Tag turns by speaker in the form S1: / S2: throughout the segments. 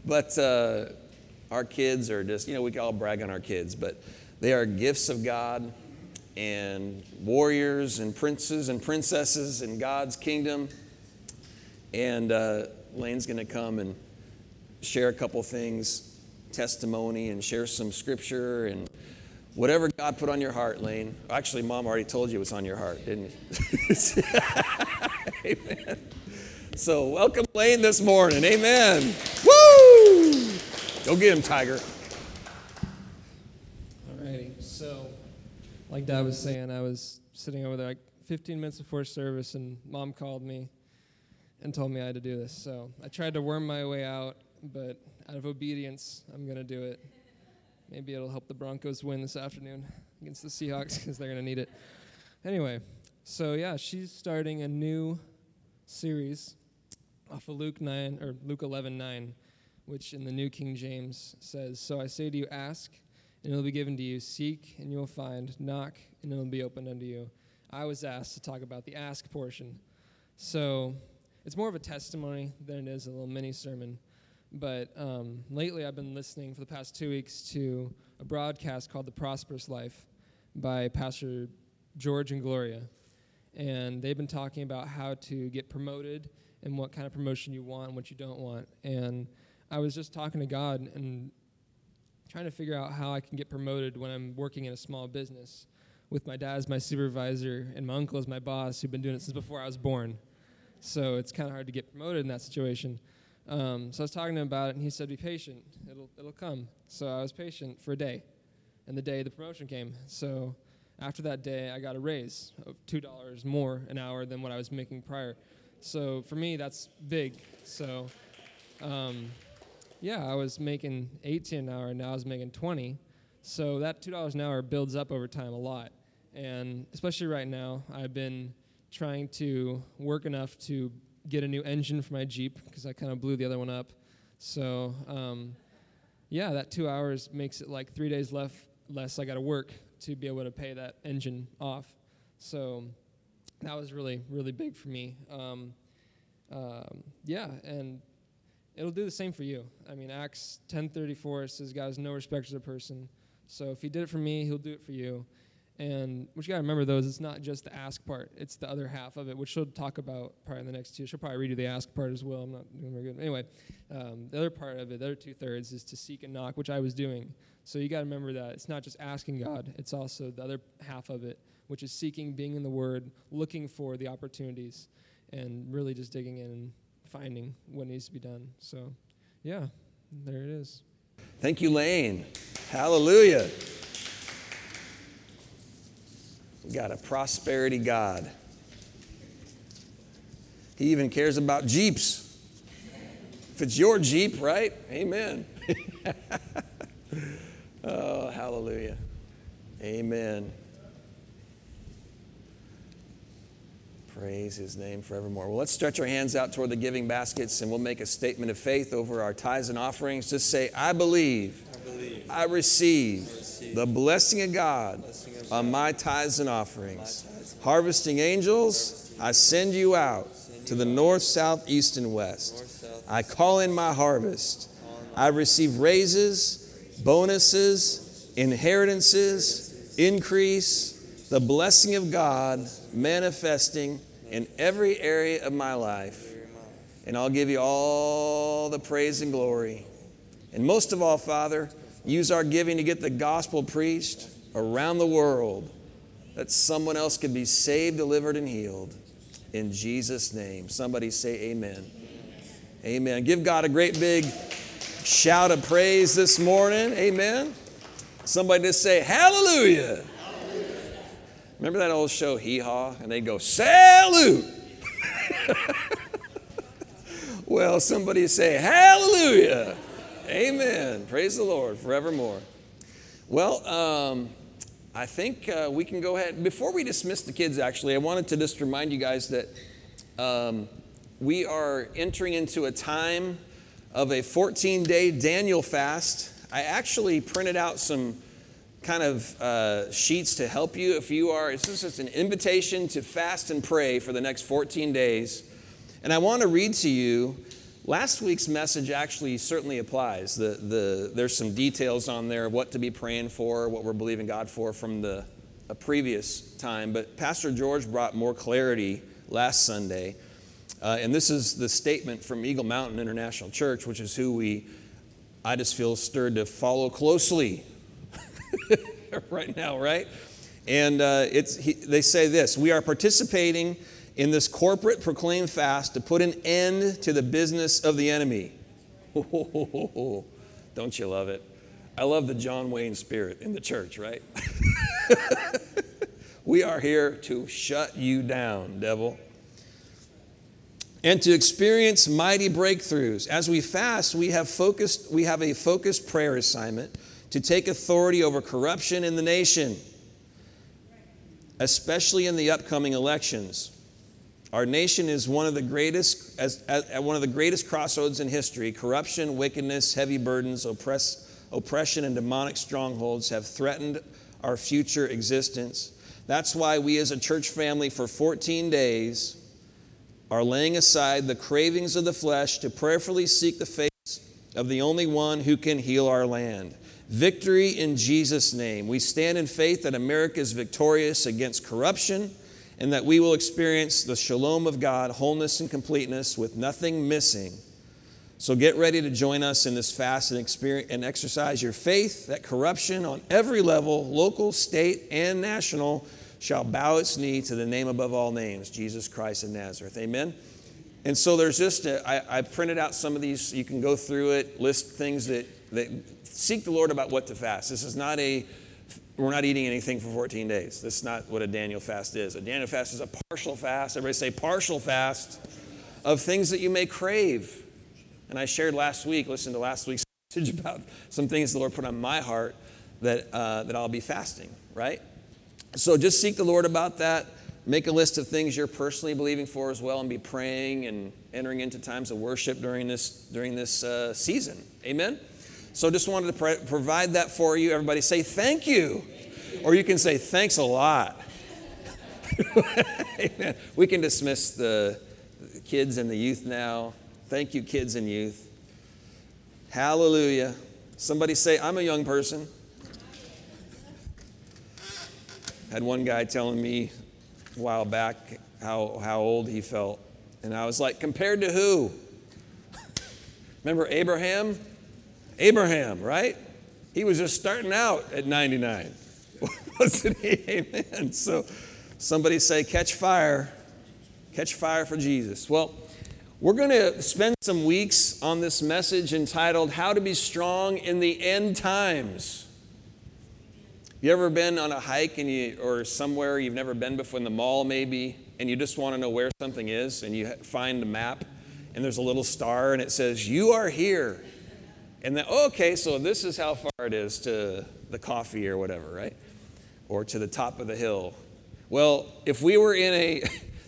S1: But our kids are just, we can all brag on our kids, but they are gifts of God and warriors and princes and princesses in God's kingdom. And Lane's going to come and share a couple things, testimony, and share some scripture and whatever God put on your heart, Lane. Actually, Mom already told you what's on your heart, didn't you? Amen. So welcome, Lane, this morning. Amen. Woo! Go get him, Tiger.
S2: Alrighty. So, like Dad was saying, I was sitting over there like 15 minutes before service, and Mom called me and told me I had to do this. So I tried to worm my way out, but out of obedience, I'm going to do it. Maybe it'll help the Broncos win this afternoon against the Seahawks because they're going to need it. Anyway, so yeah, she's starting a new series off of Luke 11:9, which in the New King James says, "So I say to you, ask, and it will be given to you. Seek, and you will find. Knock, and it will be opened unto you." I was asked to talk about the ask portion. So it's more of a testimony than it is a little mini sermon. But lately I've been listening for the past 2 weeks to a broadcast called The Prosperous Life by Pastor George and Gloria. And they've been talking about how to get promoted and what kind of promotion you want and what you don't want. And I was just talking to God and trying to figure out how I can get promoted when I'm working in a small business with my dad as my supervisor and my uncle as my boss, who've been doing it since before I was born. So it's kind of hard to get promoted in that situation. So I was talking to him about it, and he said, be patient. It'll come. So I was patient for a day, and the day the promotion came. So after that day, I got a raise of $2 more an hour than what I was making prior. So for me, that's big. So, I was making $18 an hour, and now I was making $20. So that $2 an hour builds up over time a lot. And especially right now, I've been trying to work enough to get a new engine for my Jeep because I kind of blew the other one up. So, that 2 hours makes it like 3 days less I got to work to be able to pay that engine off. So that was really, really big for me. And it'll do the same for you. I mean, Acts 10:34 says, God has no respect to the person. So if he did it for me, he'll do it for you. And what you got to remember, though, is it's not just the ask part. It's the other half of it, which she'll talk about probably in the next two. She'll probably redo the ask part as well. I'm not doing very good. Anyway, the other part of it, the other 2/3, is to seek and knock, which I was doing. So you got to remember that it's not just asking God. It's also the other half of it, which is seeking, being in the Word, looking for the opportunities, and really just digging in and finding what needs to be done. So, yeah, there it is.
S1: Thank you, Lane. Hallelujah. We got a prosperity God. He even cares about Jeeps. If it's your Jeep, right? Amen. Oh, hallelujah. Amen. Praise his name forevermore. Well, let's stretch our hands out toward the giving baskets, and we'll make a statement of faith over our tithes and offerings. Just say, I believe. I receive the blessing of God on my tithes and offerings. Harvesting angels, I send you out to the north, south, east, and west. I call in my harvest. I receive raises, bonuses, inheritances, increase, the blessing of God manifesting in every area of my life. And I'll give you all the praise and glory. And most of all, Father, use our giving to get the gospel preached around the world, that someone else could be saved, delivered, and healed. In Jesus' name. Somebody say amen. Amen. Give God a great big shout of praise this morning. Amen. Somebody just say hallelujah. Remember that old show, Hee Haw? And they'd go, salute. Well, somebody say hallelujah. Amen. Praise the Lord forevermore. Well, I think we can go ahead. Before we dismiss the kids, actually, I wanted to just remind you guys that we are entering into a time of a 14-day Daniel fast. I actually printed out some kind of sheets to help you if you are. This is just an invitation to fast and pray for the next 14 days. And I want to read to you Last week's message actually certainly applies. There's some details on there, what to be praying for, what we're believing God for from a previous time. But Pastor George brought more clarity last Sunday. And this is the statement from Eagle Mountain International Church, which is who I just feel stirred to follow closely right now, right? And they say this: we are participating in this corporate proclaimed fast to put an end to the business of the enemy. Don't you love it? I love the John Wayne spirit in the church, right? We are here to shut you down, devil. And to experience mighty breakthroughs. As we fast, we have a focused prayer assignment to take authority over corruption in the nation, especially in the upcoming elections. Our nation is one of the greatest, at one of the greatest crossroads in history. Corruption, wickedness, heavy burdens, oppression, and demonic strongholds have threatened our future existence. That's why we as a church family for 14 days are laying aside the cravings of the flesh to prayerfully seek the face of the only one who can heal our land. Victory in Jesus' name. We stand in faith that America is victorious against corruption, and that we will experience the shalom of God, wholeness and completeness with nothing missing. So get ready to join us in this fast and exercise your faith that corruption on every level, local, state, and national, shall bow its knee to the name above all names, Jesus Christ of Nazareth. Amen? And so there's I printed out some of these. You can go through it, list things that seek the Lord about what to fast. This is not we're not eating anything for 14 days. That's not what a Daniel fast is. A Daniel fast is a partial fast. Everybody say partial fast of things that you may crave. And I shared listen to last week's message about some things the Lord put on my heart that I'll be fasting, right? So just seek the Lord about that. Make a list of things you're personally believing for as well, and be praying and entering into times of worship during this season. Amen? So just wanted to provide that for you. Everybody say thank you. Or you can say thanks a lot. Amen. We can dismiss the kids and the youth now. Thank you, kids and youth. Hallelujah. Somebody say, I'm a young person. Had one guy telling me a while back how old he felt. And I was like, compared to who? Remember Abraham? Abraham, right? He was just starting out at 99. Wasn't he? Amen. So somebody say, catch fire. Catch fire for Jesus. Well, we're going to spend some weeks on this message entitled, How to Be Strong in the End Times. You ever been on a hike or somewhere you've never been before, in the mall maybe, and you just want to know where something is, and you find the map, and there's a little star, and it says, you are here. And then, okay, so this is how far it is to the coffee or whatever, right? Or to the top of the hill. Well, if we were in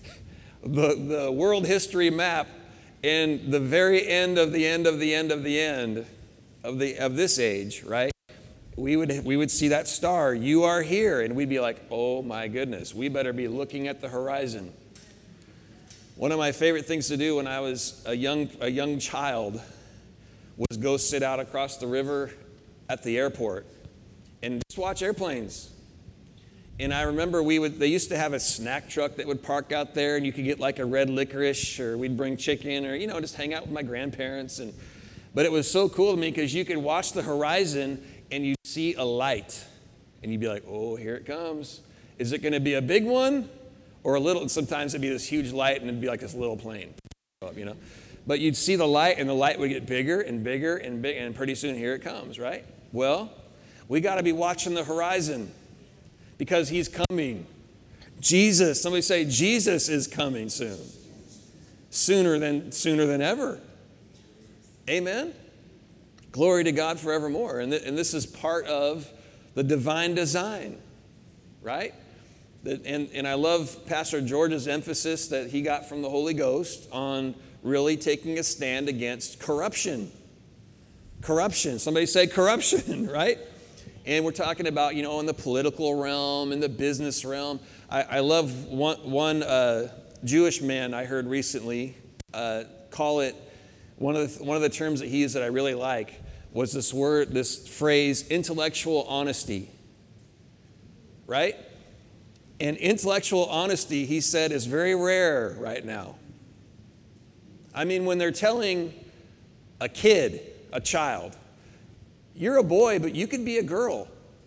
S1: the world history map, and the very end of the end of the end of the end of this age, right? We would see that star, you are here, and we'd be like, oh my goodness, we better be looking at the horizon. One of my favorite things to do when I was a young child was go sit out across the river at the airport and just watch airplanes. And I remember they used to have a snack truck that would park out there, and you could get like a red licorice, or we'd bring chicken, or, just hang out with my grandparents. But it was so cool to me because you could watch the horizon and you'd see a light. And you'd be like, oh, here it comes. Is it going to be a big one or a little? Sometimes it'd be this huge light and it'd be like this little plane, But you'd see the light, and the light would get bigger and bigger and bigger, and pretty soon here it comes, right? Well, we got to be watching the horizon because he's coming. Jesus, somebody say, Jesus is coming soon. Sooner than ever. Amen? Glory to God forevermore. And this is part of the divine design, right? And I love Pastor George's emphasis that he got from the Holy Ghost on really taking a stand against corruption. Corruption. Somebody say corruption, right? And we're talking about, in the political realm, in the business realm. I love one Jewish man I heard recently call it, One of the terms that he used that I really like was this phrase, intellectual honesty, right? And intellectual honesty, he said, is very rare right now. I mean, when they're telling a child, you're a boy, but you could be a girl.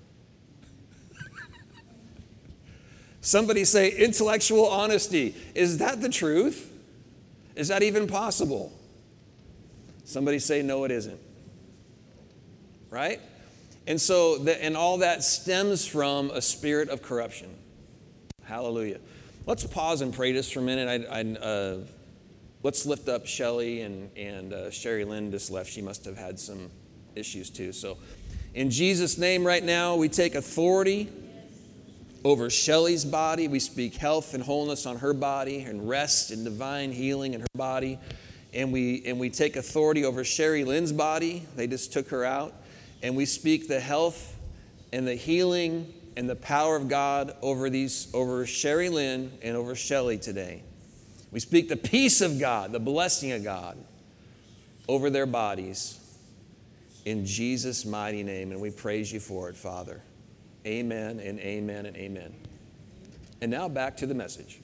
S1: Somebody say, intellectual honesty. Is that the truth? Is that even possible? Somebody say, no, it isn't. Right? And so, and all that stems from a spirit of corruption. Hallelujah. Let's pause and pray just for a minute. Let's lift up Shelly and Sherry Lynn just left. She must have had some issues too. So in Jesus' name right now, we take authority over Shelly's body. We speak health and wholeness on her body and rest and divine healing in her body. And we take authority over Sherry Lynn's body. They just took her out. And we speak the health and the healing and the power of God over Sherry Lynn and over Shelly today. We speak the peace of God, the blessing of God over their bodies in Jesus' mighty name. And we praise you for it, Father. Amen and amen and amen. And now back to the message.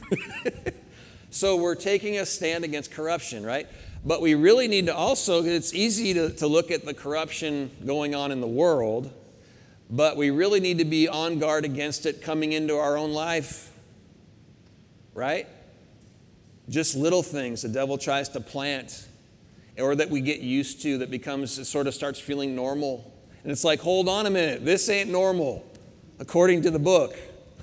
S1: So we're taking a stand against corruption, right? But we really need to also, it's easy to look at the corruption going on in the world, but we really need to be on guard against it coming into our own life, right? Just little things the devil tries to plant or that we get used to that becomes, it sort of starts feeling normal. And it's like, hold on a minute, this ain't normal according to the book.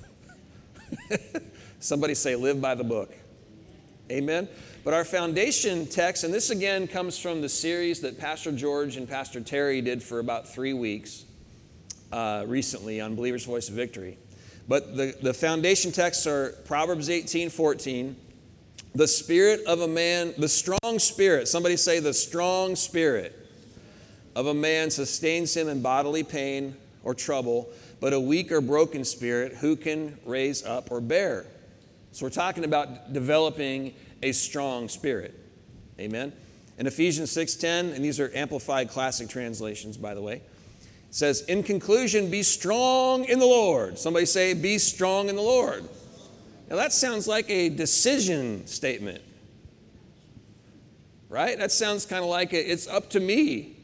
S1: Somebody say, live by the book. Amen. But our foundation text, and this again comes from the series that Pastor George and Pastor Terry did for about 3 weeks recently on Believer's Voice of Victory. But the foundation texts are Proverbs 18:14. The spirit of a man, the strong spirit, somebody say the strong spirit of a man sustains him in bodily pain or trouble, but a weak or broken spirit, who can raise up or bear? So we're talking about developing a strong spirit. Amen. In Ephesians 6:10, and these are Amplified Classic translations, by the way, it says, in conclusion, be strong in the Lord. Somebody say, be strong in the Lord. Now that sounds like a decision statement, right? That sounds kind of like it's up to me.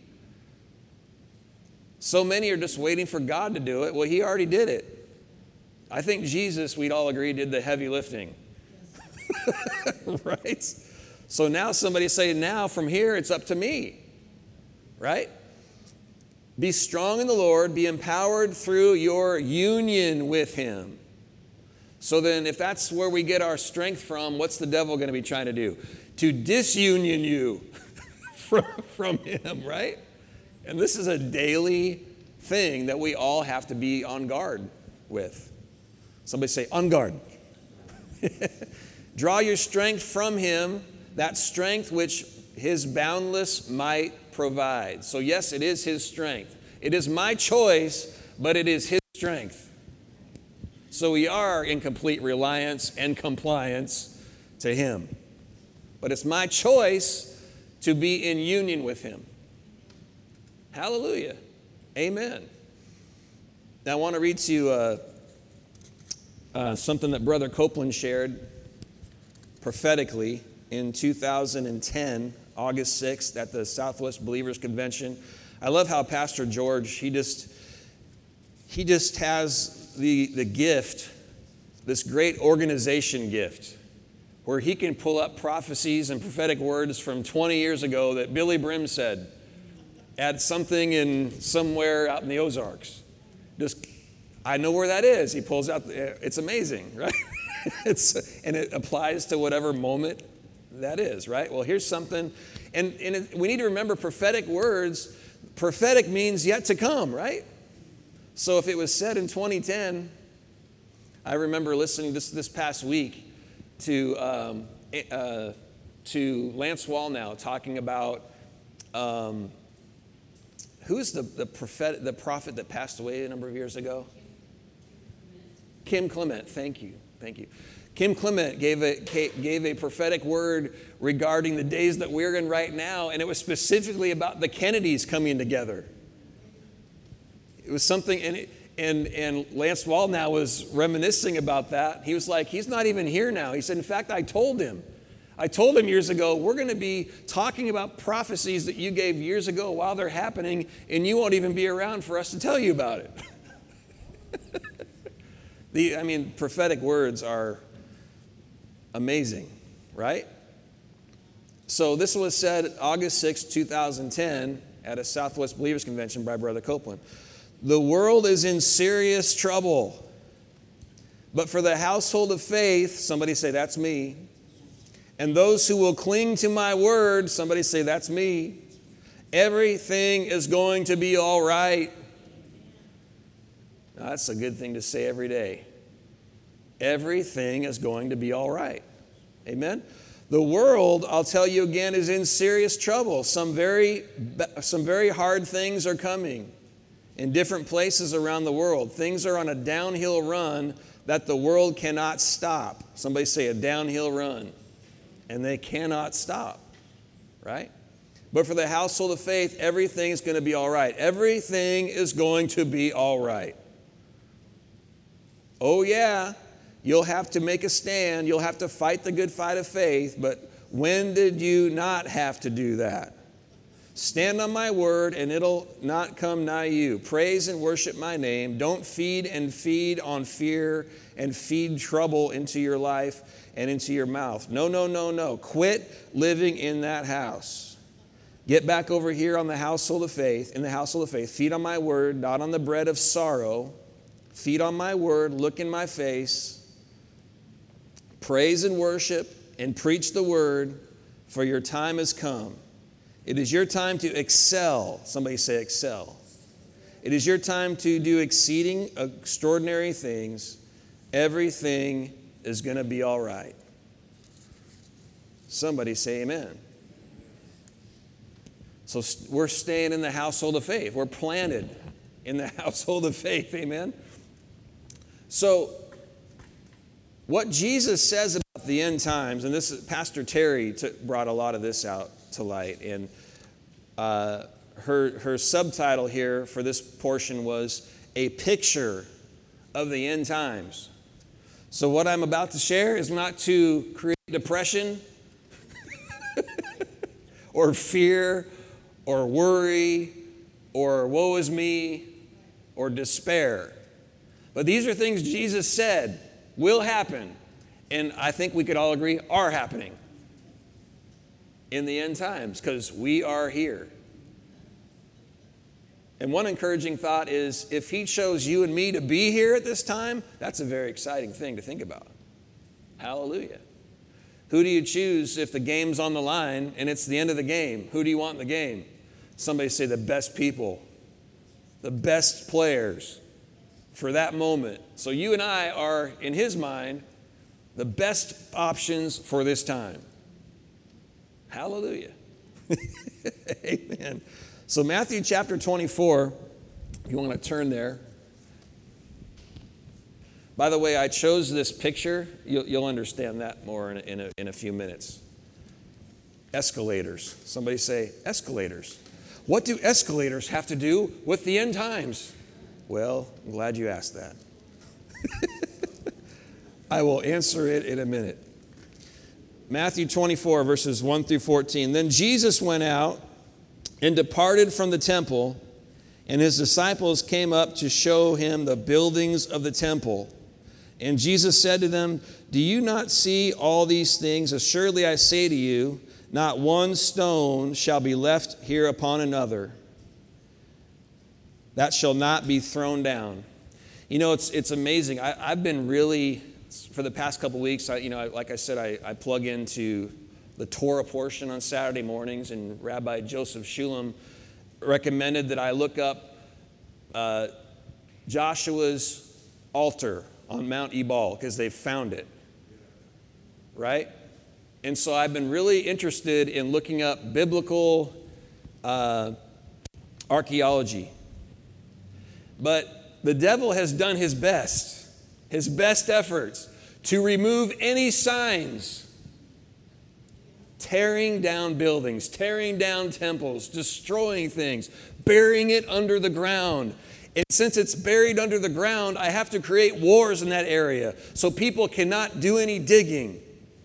S1: So many are just waiting for God to do it. Well, he already did it. I think Jesus, we'd all agree, did the heavy lifting. Right? So now somebody say, now from here, it's up to me. Right? Be strong in the Lord, be empowered through your union with him. So then if that's where we get our strength from, what's the devil going to be trying to do? To disunion you from him, right? And this is a daily thing that we all have to be on guard with. Somebody say, on guard. Draw your strength from him, that strength which his boundless might provides. So yes, it is his strength. It is my choice, but it is his strength. So we are in complete reliance and compliance to him. But it's my choice to be in union with him. Hallelujah. Amen. Now I want to read to you something that Brother Copeland shared prophetically in 2010, August 6th at the Southwest Believers Convention. I love how Pastor George, he just has the gift, this great organization gift, where he can pull up prophecies and prophetic words from 20 years ago that Billy Brim said at something in somewhere out in the Ozarks. Just, I know where that is. He pulls out, it's amazing, right? And it applies to whatever moment that is, right? Well, here's something, and we need to remember prophetic words. Prophetic means yet to come, right? So if it was said in 2010, I remember listening this past week to Lance Wallnau talking about who's the prophet that passed away a number of years ago? Kim Clement. Thank you. Kim Clement gave a prophetic word regarding the days that we're in right now, and it was specifically about the Kennedys coming together. It was something, and Lance Wallnow was reminiscing about that. He was like, he's not even here now. He said, in fact, I told him years ago, we're going to be talking about prophecies that you gave years ago while they're happening, and you won't even be around for us to tell you about it. Prophetic words are amazing, right? So this was said August 6, 2010 at a Southwest Believers Convention by Brother Copeland. The world is in serious trouble, but for the household of faith, somebody say, that's me, and those who will cling to my word, somebody say, that's me, everything is going to be all right. Now, that's a good thing to say every day. Everything is going to be all right. Amen? The world, I'll tell you again, is in serious trouble. Some very hard things are coming in different places around the world. Things are on a downhill run that the world cannot stop. Somebody say a downhill run. And they cannot stop, right? But for the household of faith, everything is going to be all right. Everything is going to be all right. Oh, yeah, you'll have to make a stand. You'll have to fight the good fight of faith. But when did you not have to do that? Stand on my word, and it'll not come nigh you. Praise and worship my name. Don't feed on fear and feed trouble into your life and into your mouth. No. Quit living in that house. Get back over here on the household of faith, in the household of faith. Feed on my word, not on the bread of sorrow. Feed on my word, look in my face. Praise and worship and preach the word, for your time has come. It is your time to excel. Somebody say excel. It is your time to do exceeding extraordinary things. Everything is going to be all right. Somebody say amen. So we're staying in the household of faith. We're planted in the household of faith. Amen. So what Jesus says about the end times, and this is Pastor Terry brought a lot of this out to light, and her subtitle here for this portion was A Picture of the End Times. So what I'm about to share is not to create depression or fear or worry or woe is me or despair. But these are things Jesus said will happen, and I think we could all agree are happening in the end times, because we are here. And one encouraging thought is, if he chose you and me to be here at this time, that's a very exciting thing to think about. Hallelujah. Who do you choose if the game's on the line and it's the end of the game? Who do you want in the game? Somebody say the best people, the best players for that moment. So you and I are, in his mind, the best options for this time. Hallelujah. Amen. So Matthew chapter 24, if you want to turn there. By the way, I chose this picture. You'll understand that more in a few minutes. Escalators. Somebody say escalators. What do escalators have to do with the end times? Well, I'm glad you asked that. I will answer it in a minute. Matthew 24, verses 1 through 14. Then Jesus went out and departed from the temple, and his disciples came up to show him the buildings of the temple. And Jesus said to them, do you not see all these things? Assuredly I say to you, not one stone shall be left here upon another that shall not be thrown down. You know, it's amazing. I've been really, for the past couple weeks, like I said, I plug into the Torah portion on Saturday mornings, and Rabbi Joseph Shulam recommended that I look up Joshua's altar on Mount Ebal, because they've found it, right? And so I've been really interested in looking up biblical archaeology. But the devil has done his best efforts to remove any signs, tearing down buildings, tearing down temples, destroying things, burying it under the ground. And since it's buried under the ground, I have to create wars in that area so people cannot do any digging.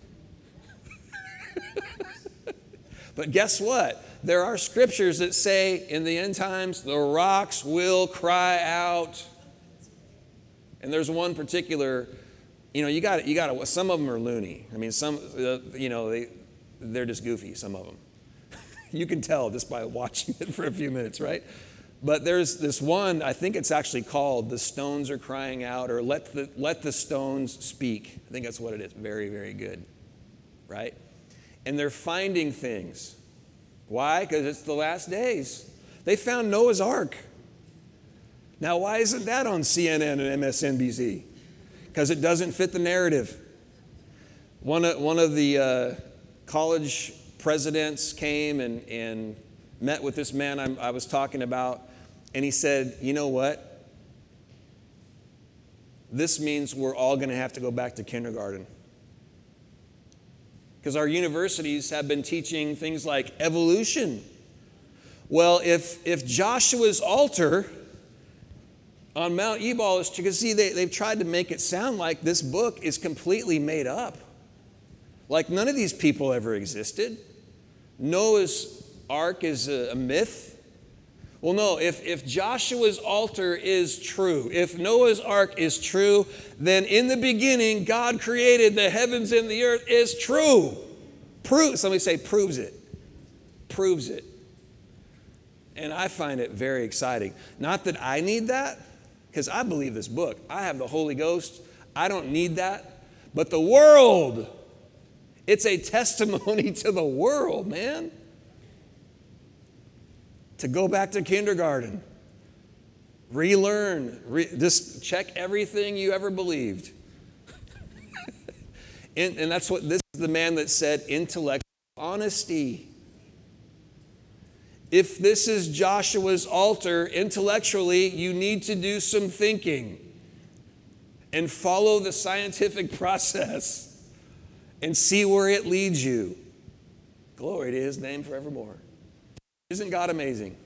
S1: But guess what? There are scriptures that say in the end times, the rocks will cry out. And there's one particular, you got to, some of them are loony. I mean, some, they're just goofy, some of them. You can tell just by watching it for a few minutes, right? But there's this one, I think it's actually called The Stones Are Crying Out, or Let the Stones Speak. I think that's what it is. Very, very good, right? And they're finding things. Why? Because it's the last days. They found Noah's Ark. Now, why isn't that on CNN and MSNBC? Because it doesn't fit the narrative. One of the college presidents came and met with this man I was talking about, and he said, you know what? This means we're all going to have to go back to kindergarten. Because our universities have been teaching things like evolution. Well, if Joshua's altar on Mount Ebal is, because see, they've tried to make it sound like this book is completely made up. Like none of these people ever existed. Noah's Ark is a myth. Well, no, if Joshua's altar is true, if Noah's Ark is true, then in the beginning, God created the heavens and the earth is true. Somebody say proves it. Proves it. And I find it very exciting. Not that I need that, because I believe this book. I have the Holy Ghost. I don't need that. But the world, it's a testimony to the world, man. To go back to kindergarten, relearn, just check everything you ever believed. and that's what this is the man that said intellectual honesty. If this is Joshua's altar, intellectually, you need to do some thinking and follow the scientific process and see where it leads you. Glory to his name forevermore. Isn't God amazing?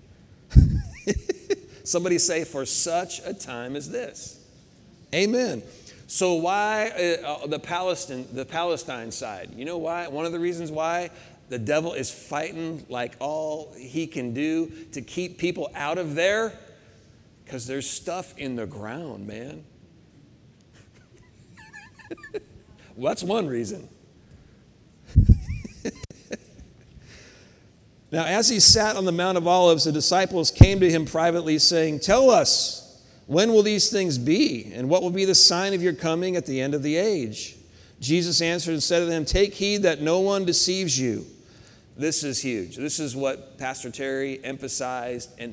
S1: Somebody say, for such a time as this. Amen. So why the Palestine side? You know why? One of the reasons why the devil is fighting like all he can do to keep people out of there? Because there's stuff in the ground, man. Well, that's one reason. Now, as he sat on the Mount of Olives, the disciples came to him privately, saying, tell us, when will these things be? And what will be the sign of your coming at the end of the age? Jesus answered and said to them, take heed that no one deceives you. This is huge. This is what Pastor Terry emphasized. How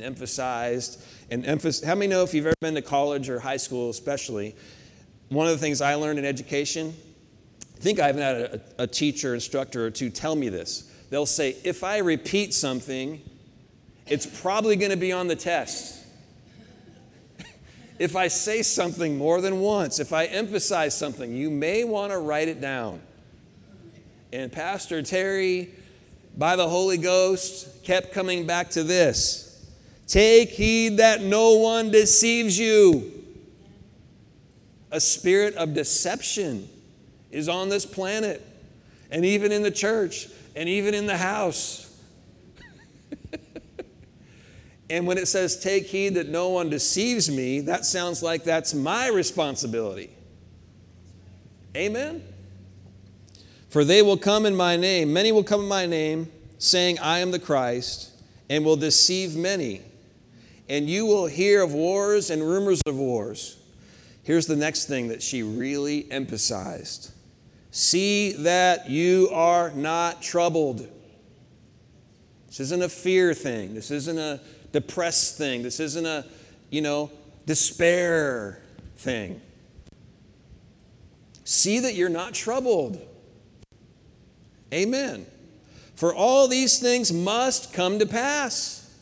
S1: many know if you've ever been to college or high school especially, one of the things I learned in education, I think I haven't had a teacher, instructor or two tell me this. They'll say, if I repeat something, it's probably going to be on the test. If I say something more than once, if I emphasize something, you may want to write it down. And Pastor Terry, by the Holy Ghost, kept coming back to this. Take heed that no one deceives you. A spirit of deception is on this planet, and even in the church. And even in the house. And when it says, take heed that no one deceives me, that sounds like that's my responsibility. Amen? For they will come in my name. Many will come in my name, saying, I am the Christ, and will deceive many. And you will hear of wars and rumors of wars. Here's the next thing that she really emphasized. See that you are not troubled. This isn't a fear thing. This isn't a depressed thing. This isn't a, despair thing. See that you're not troubled. Amen. For all these things must come to pass.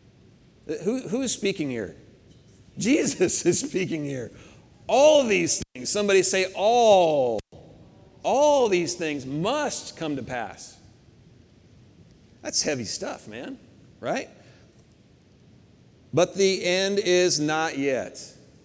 S1: Who is speaking here? Jesus is speaking here. All these Somebody say all. All these things must come to pass. That's heavy stuff, man, right? But the end is not yet.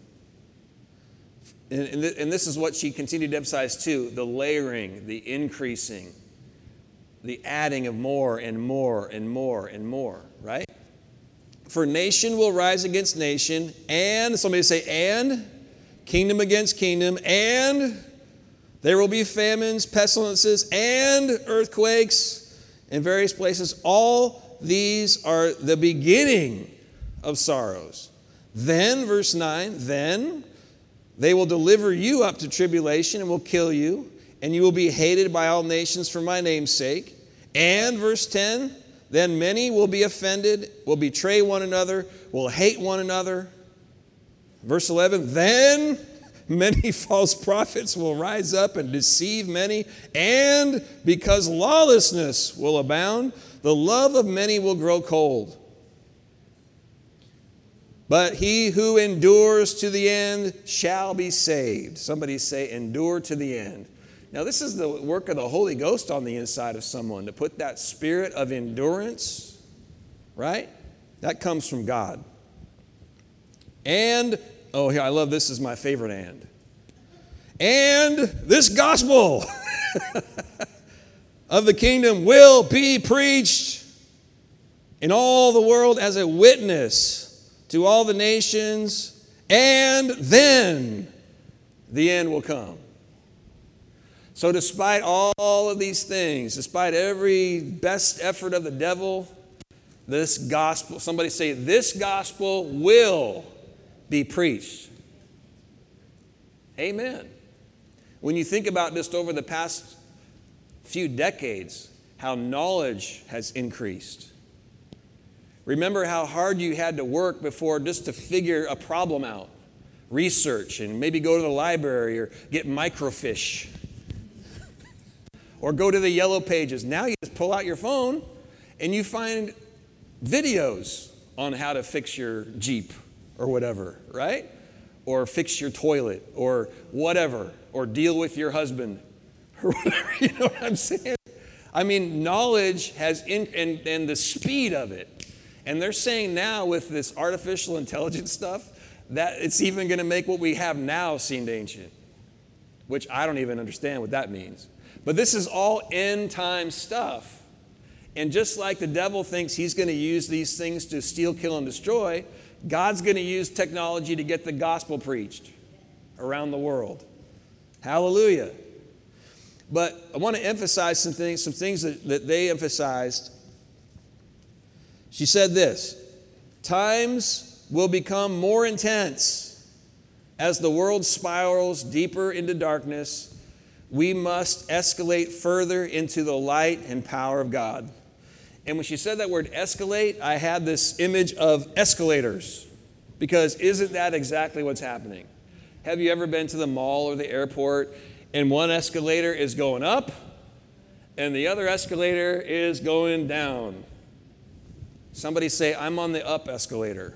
S1: And this is what she continued to emphasize too, the layering, the increasing, the adding of more and more and more and more, right? For nation will rise against nation, and, somebody say, and, kingdom against kingdom, and there will be famines, pestilences, and earthquakes in various places. All these are the beginning of sorrows. Then, verse 9, then they will deliver you up to tribulation and will kill you, and you will be hated by all nations for my name's sake. And, verse 10, then many will be offended, will betray one another, will hate one another. Verse 11, then many false prophets will rise up and deceive many, and because lawlessness will abound, the love of many will grow cold. But he who endures to the end shall be saved. Somebody say, endure to the end. Now, this is the work of the Holy Ghost on the inside of someone, to put that spirit of endurance, right? That comes from God. And, oh, here, I love this, is my favorite and this gospel of the kingdom will be preached in all the world as a witness to all the nations, and then the end will come. So despite all of these things, despite every best effort of the devil, this gospel, somebody say, this gospel will be preached. Amen. When you think about just over the past few decades, how knowledge has increased. Remember how hard you had to work before just to figure a problem out. Research and maybe go to the library or get microfiche. Or go to the yellow pages. Now you just pull out your phone and you find videos on how to fix your Jeep or whatever, right? Or fix your toilet or whatever. Or deal with your husband or whatever. You know what I'm saying? I mean, knowledge has, and the speed of it. And they're saying now with this artificial intelligence stuff that it's even going to make what we have now seem ancient, which I don't even understand what that means. But this is all end time stuff. And just like the devil thinks he's going to use these things to steal, kill, and destroy, God's going to use technology to get the gospel preached around the world. Hallelujah. But I want to emphasize some things that they emphasized. She said this, times will become more intense as the world spirals deeper into darkness. We must escalate further into the light and power of God. And when she said that word escalate, I had this image of escalators, because isn't that exactly what's happening? Have you ever been to the mall or the airport and one escalator is going up and the other escalator is going down? Somebody say, I'm on the up escalator.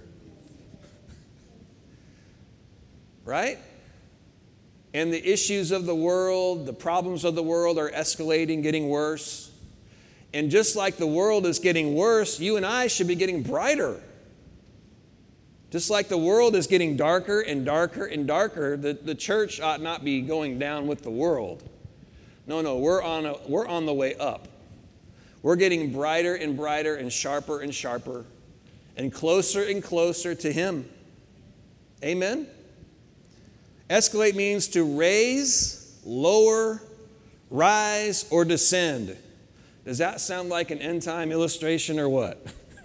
S1: Right? And the issues of the world, the problems of the world are escalating, getting worse. And just like the world is getting worse, you and I should be getting brighter. Just like the world is getting darker and darker and darker, the church ought not be going down with the world. No, we're on the way up. We're getting brighter and brighter and sharper and closer to Him. Amen? Escalate means to raise, lower, rise, or descend. Does that sound like an end-time illustration or what?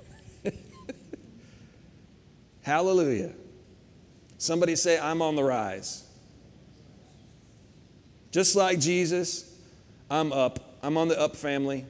S1: Hallelujah. Somebody say, I'm on the rise. Just like Jesus, I'm up. I'm on the up family.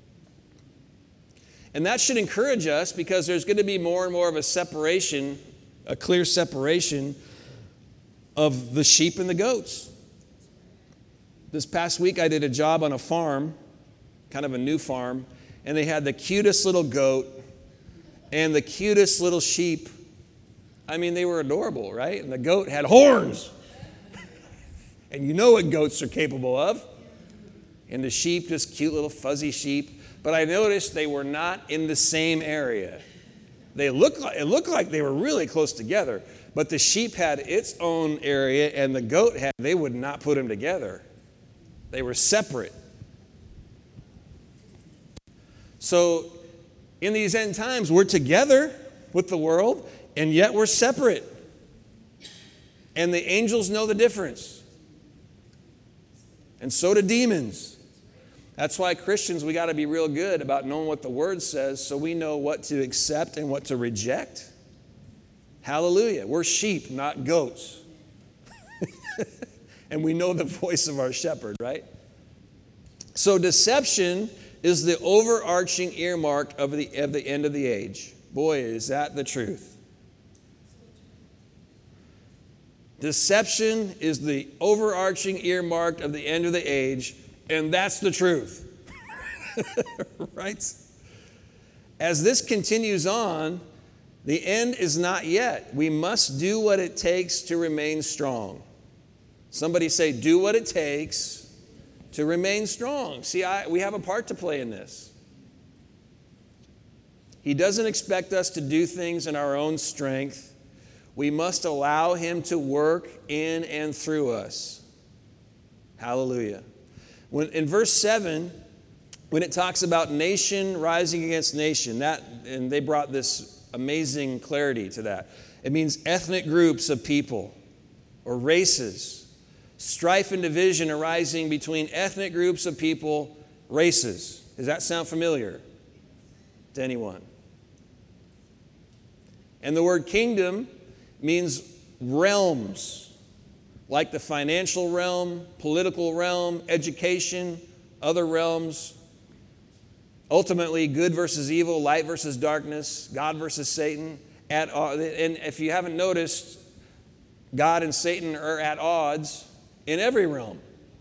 S1: And that should encourage us, because there's going to be more and more of a separation, a clear separation of the sheep and the goats. This past week I did a job on a farm, kind of a new farm, and they had the cutest little goat and the cutest little sheep. I mean, they were adorable, right? And the goat had horns. And you know what goats are capable of. And the sheep, just cute little fuzzy sheep. But I noticed they were not in the same area. It looked like they were really close together. But the sheep had its own area and the goat they would not put them together. They were separate. So in these end times, we're together with the world, and yet we're separate. And the angels know the difference. And so do demons. That's why Christians, we got to be real good about knowing what the Word says so we know what to accept and what to reject. Hallelujah. We're sheep, not goats. And we know the voice of our shepherd, right? So deception is the overarching earmark of the end of the age. Boy, is that the truth. Deception is the overarching earmark of the end of the age, and that's the truth. Right? As this continues on, the end is not yet. We must do what it takes to remain strong. Somebody say, do what it takes to remain strong. See, we have a part to play in this. He doesn't expect us to do things in our own strength. We must allow Him to work in and through us. Hallelujah. In verse 7, when it talks about nation rising against nation, and they brought this amazing clarity to that. It means ethnic groups of people or races. Strife and division arising between ethnic groups of people, races. Does that sound familiar to anyone? And the word kingdom means realms, like the financial realm, political realm, education, other realms. Ultimately, good versus evil, light versus darkness, God versus Satan. And if you haven't noticed, God and Satan are at odds in every realm.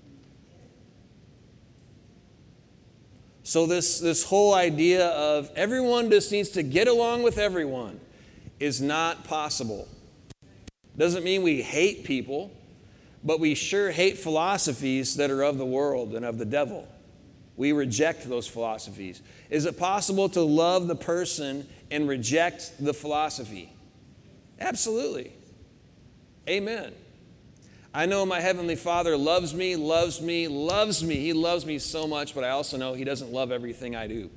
S1: So this whole idea of everyone just needs to get along with everyone is not possible. Doesn't mean we hate people, but we sure hate philosophies that are of the world and of the devil. We reject those philosophies. Is it possible to love the person and reject the philosophy? Absolutely. Amen. I know my Heavenly Father loves me, loves me, loves me. He loves me so much, but I also know He doesn't love everything I do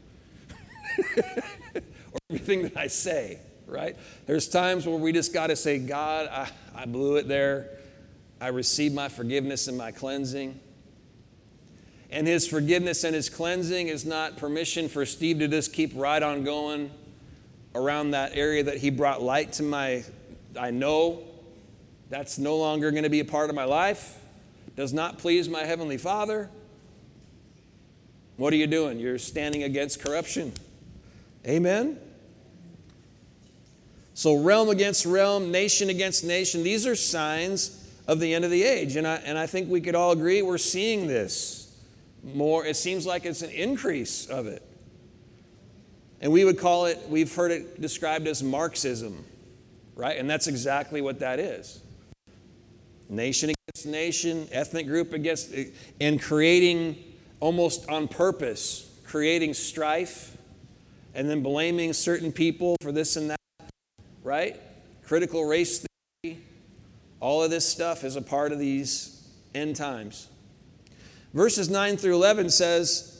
S1: or everything that I say, right? There's times where we just got to say, God, I blew it there. I received my forgiveness and my cleansing. And His forgiveness and His cleansing is not permission for Steve to just keep right on going around that area that he brought light to I know that's no longer going to be a part of my life. Does not please my Heavenly Father. What are you doing? You're standing against corruption. Amen? So realm against realm, nation against nation, these are signs of the end of the age. And I think we could all agree we're seeing this more. It seems like it's an increase of it. And we would call it, we've heard it described as Marxism, right? And that's exactly what that is. Nation against nation, ethnic group against, and creating almost on purpose, creating strife, and then blaming certain people for this and that, right? Critical race theory, all of this stuff is a part of these end times. Verses 9 through 11 says,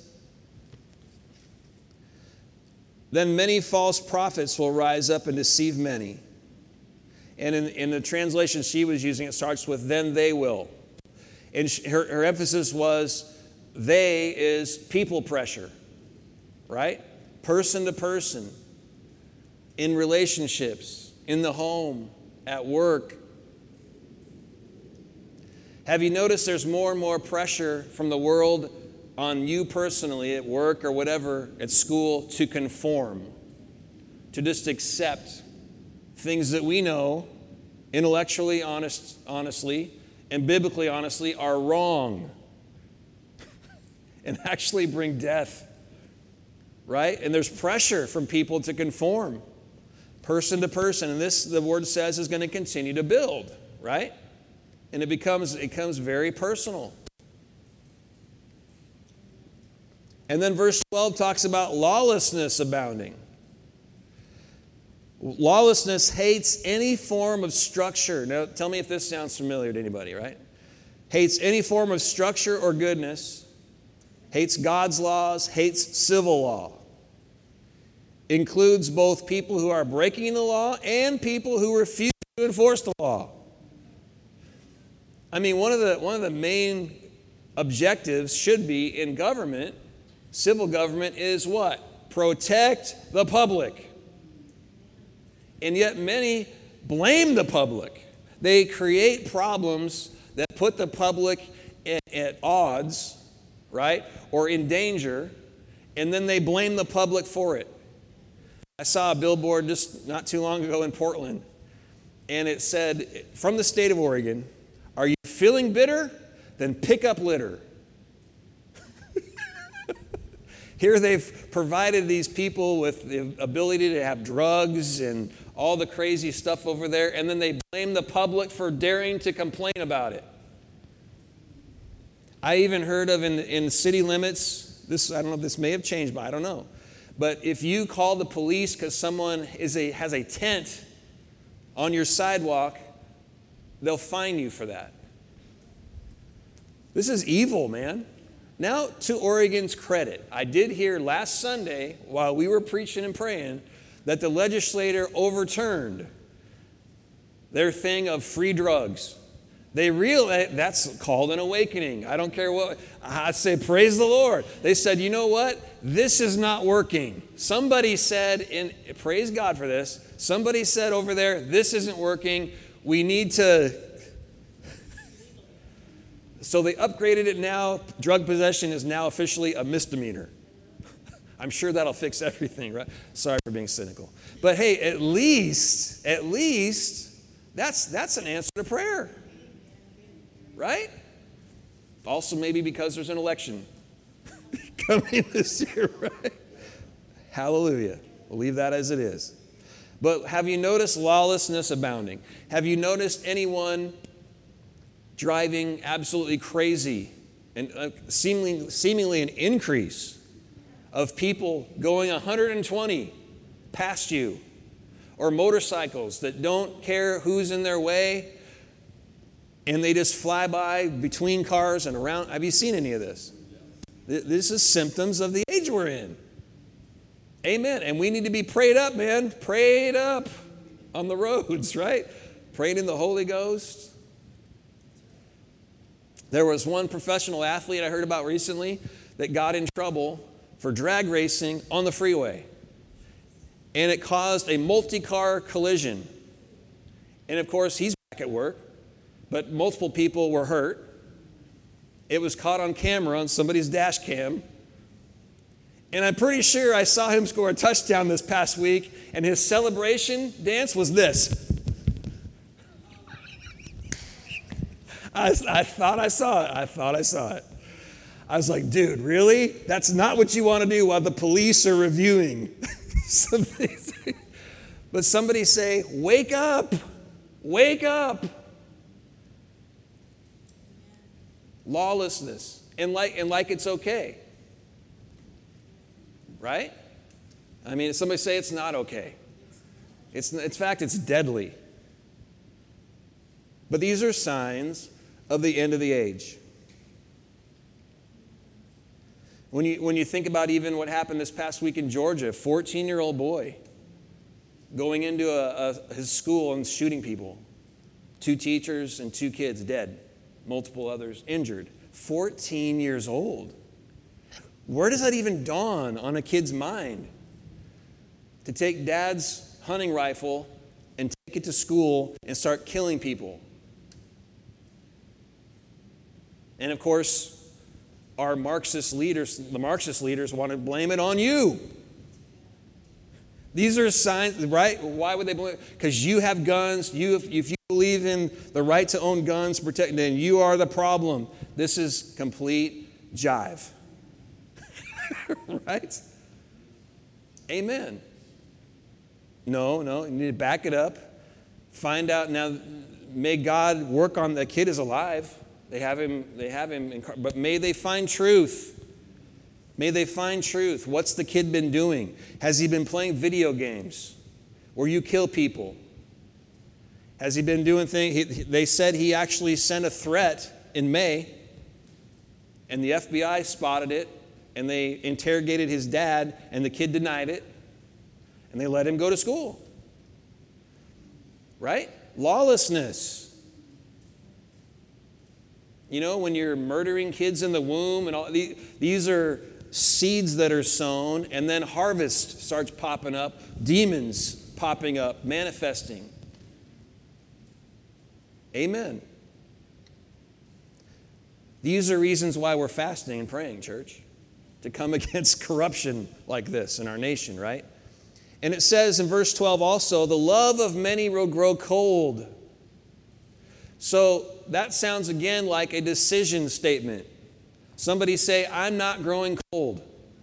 S1: then many false prophets will rise up and deceive many. And in the translation she was using, it starts with, then they will. And her emphasis was, they is people pressure, right? Person to person, in relationships, in the home, at work. Have you noticed there's more and more pressure from the world on you personally at work or whatever, at school, to conform, to just accept things that we know intellectually, honestly, and biblically honestly are wrong and actually bring death, right? And there's pressure from people to conform person to person. And this, the Word says, is going to continue to build, right? And it becomes very personal. And then verse 12 talks about lawlessness abounding. Lawlessness hates any form of structure. Now, tell me if this sounds familiar to anybody, right? Hates any form of structure or goodness. Hates God's laws. Hates civil law. Includes both people who are breaking the law and people who refuse to enforce the law. I mean, one of the main objectives should be in government, civil government, is what? Protect the public. And yet many blame the public. They create problems that put the public at odds, right? Or in danger, and then they blame the public for it. I saw a billboard just not too long ago in Portland, and it said, from the state of Oregon, "Are you feeling bitter? Then pick up litter." Here they've provided these people with the ability to have drugs and all the crazy stuff over there, and then they blame the public for daring to complain about it. I even heard of in city limits, I don't know if this may have changed, but I don't know. But if you call the police because someone has a tent on your sidewalk, they'll fine you for that. This is evil, man. Now, to Oregon's credit, I did hear last Sunday while we were preaching and praying that the legislature overturned their thing of free drugs. They realized that's called an awakening. I don't care what. I say, praise the Lord. They said, you know what? This is not working. Somebody said, praise God for this. Somebody said over there, this isn't working. We need to. So they upgraded it now. Drug possession is now officially a misdemeanor. I'm sure that'll fix everything, right? Sorry for being cynical. But hey, at least, that's an answer to prayer. Right? Also maybe because there's an election coming this year, right? Hallelujah. We'll leave that as it is. But have you noticed lawlessness abounding? Have you noticed anyone driving absolutely crazy and seemingly an increase of people going 120 past you, or motorcycles that don't care who's in their way and they just fly by between cars and around? Have you seen any of this? This is symptoms of the age we're in. Amen. And we need to be prayed up, man. Prayed up on the roads, right? Prayed in the Holy Ghost. There was one professional athlete I heard about recently that got in trouble for drag racing on the freeway. And it caused a multi-car collision. And of course, he's back at work, but multiple people were hurt. It was caught on camera on somebody's dash cam. And I'm pretty sure I saw him score a touchdown this past week, and his celebration dance was this. I thought I saw it. I was like, dude, really? That's not what you want to do while the police are reviewing something. But somebody say, wake up. Wake up. Lawlessness. And like it's okay. Right? I mean, somebody say it's not okay. In fact, it's deadly. But these are signs of the end of the age. When you think about even what happened this past week in Georgia, a 14-year-old boy going into his school and shooting people. 2 teachers and 2 kids dead. Multiple others injured. 14 years old. Where does that even dawn on a kid's mind? To take dad's hunting rifle and take it to school and start killing people. And of course, the Marxist leaders want to blame it on you. These are signs, right? Why would they blame it? Because you have guns. If you believe in the right to own guns, then you are the problem. This is complete jive. Right? Amen. No, you need to back it up. Find out now, may God work on, the kid is alive. They have him, but may they find truth. May they find truth. What's the kid been doing? Has he been playing video games where you kill people? Has he been doing things? They said he actually sent a threat in May, and the FBI spotted it, and they interrogated his dad, and the kid denied it, and they let him go to school. Right? Lawlessness. You know, when you're murdering kids in the womb, and all these are seeds that are sown, and then harvest starts popping up, demons popping up, manifesting. Amen. These are reasons why we're fasting and praying, church, to come against corruption like this in our nation, right? And it says in verse 12 also, the love of many will grow cold. So that sounds again like a decision statement. Somebody say, I'm not growing cold.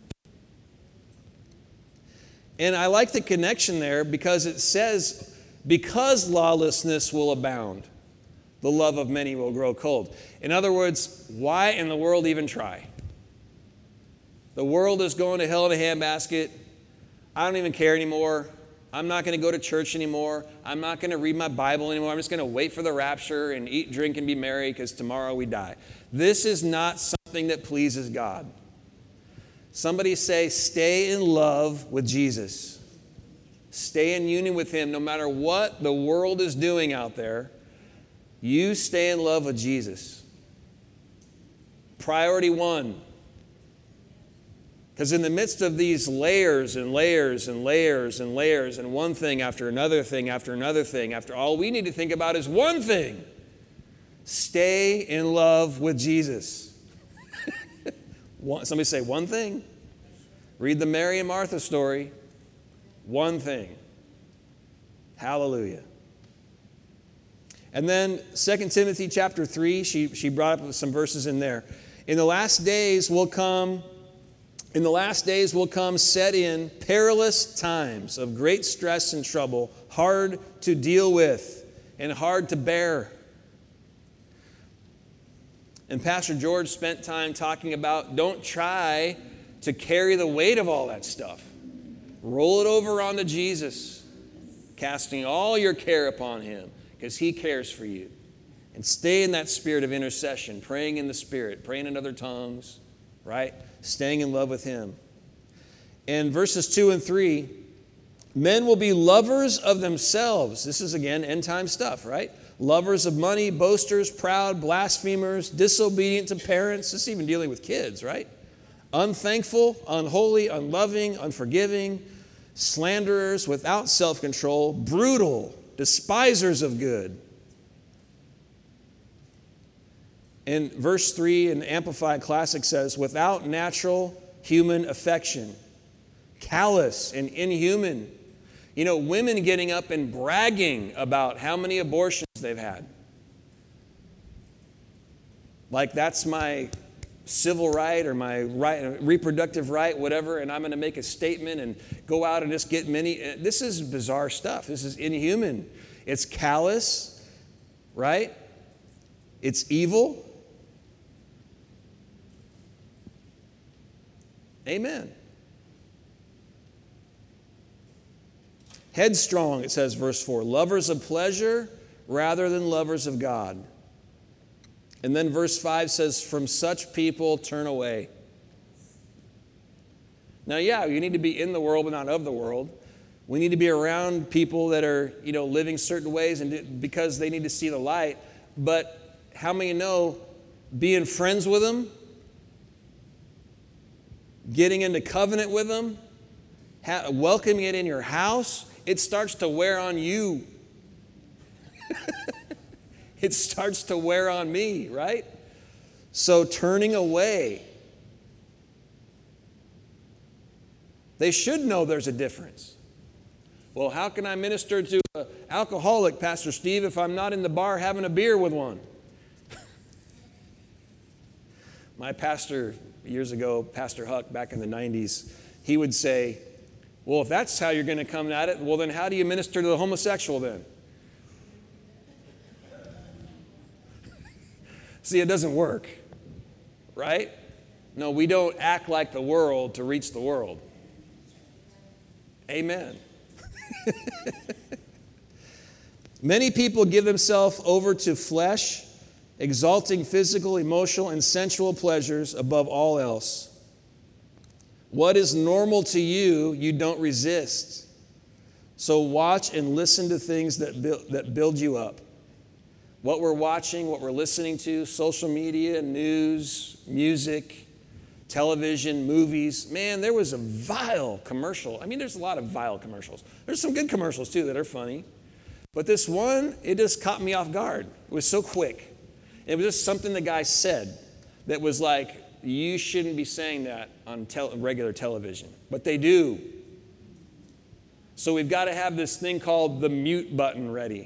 S1: And I like the connection there because it says, because lawlessness will abound, the love of many will grow cold. In other words, why in the world even try? The world is going to hell in a handbasket. I don't even care anymore. I'm not going to go to church anymore. I'm not going to read my Bible anymore. I'm just going to wait for the rapture and eat, drink, and be merry because tomorrow we die. This is not something that pleases God. Somebody say, stay in love with Jesus. Stay in union with Him no matter what the world is doing out there. You stay in love with Jesus. Priority one. Because in the midst of these layers and layers and layers and layers and one thing after another thing after another thing, after all we need to think about is one thing. Stay in love with Jesus. Somebody say one thing. Read the Mary and Martha story. One thing. Hallelujah. And then 2 Timothy chapter 3, she brought up some verses in there. In the last days will come set in perilous times of great stress and trouble, hard to deal with and hard to bear. And Pastor George spent time talking about don't try to carry the weight of all that stuff. Roll it over onto Jesus, casting all your care upon Him because He cares for you. And stay in that spirit of intercession, praying in the Spirit, praying in other tongues, right? Staying in love with Him. And verses 2 and 3, men will be lovers of themselves. This is, again, end-time stuff, right? Lovers of money, boasters, proud, blasphemers, disobedient to parents. This is even dealing with kids, right? Unthankful, unholy, unloving, unforgiving, slanderers, without self-control, brutal, despisers of good. And verse 3 in the Amplified Classic says, without natural human affection, callous and inhuman. You know, women getting up and bragging about how many abortions they've had. Like that's my civil right or my right, reproductive right, whatever, and I'm going to make a statement and go out and just get many. This is bizarre stuff. This is inhuman. It's callous, right? It's evil. Amen. Headstrong, it says, verse 4, lovers of pleasure rather than lovers of God. And then verse 5 says, from such people turn away. Now, yeah, you need to be in the world but not of the world. We need to be around people that are, living certain ways and because they need to see the light. But how many know being friends with them, getting into covenant with them, welcoming it in your house, it starts to wear on you. It starts to wear on me, right? So turning away. They should know there's a difference. Well, how can I minister to an alcoholic, Pastor Steve, if I'm not in the bar having a beer with one? My pastor years ago, Pastor Huck, back in the 90s, he would say, well, if that's how you're going to come at it, well, then how do you minister to the homosexual then? See, it doesn't work, right? No, we don't act like the world to reach the world. Amen. Many people give themselves over to flesh, exalting physical, emotional, and sensual pleasures above all else. What is normal to you, you don't resist. So watch and listen to things that build you up. What we're watching, what we're listening to, social media, news, music, television, movies. Man, there was a vile commercial. I mean, there's a lot of vile commercials. There's some good commercials, too, that are funny. But this one, it just caught me off guard. It was so quick. It was just something the guy said that was like, you shouldn't be saying that on regular television. But they do. So we've got to have this thing called the mute button ready.